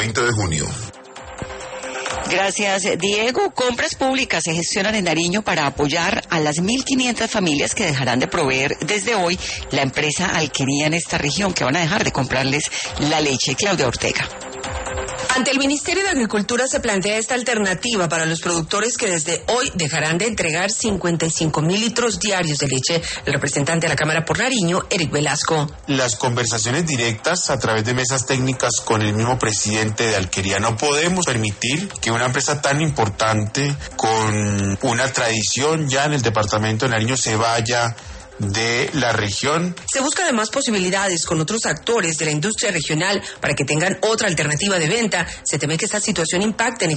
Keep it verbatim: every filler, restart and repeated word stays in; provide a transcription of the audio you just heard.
veinte de junio. Gracias, Diego. Compras públicas se gestionan en Nariño para apoyar a las mil quinientas familias que dejarán de proveer desde hoy la empresa Alquería en esta región, que van a dejar de comprarles la leche. Claudia Ortega. Ante el Ministerio de Agricultura se plantea esta alternativa para los productores que desde hoy dejarán de entregar cincuenta y cinco mil litros diarios de leche. El representante de la Cámara por Nariño, Eric Velasco. Las conversaciones directas a través de mesas técnicas con el mismo presidente de Alquería. No podemos permitir que una empresa tan importante, con una tradición ya en el departamento de Nariño, se vaya de la región. Se busca además posibilidades con otros actores de la industria regional para que tengan otra alternativa de venta. Se teme que esta situación impacte en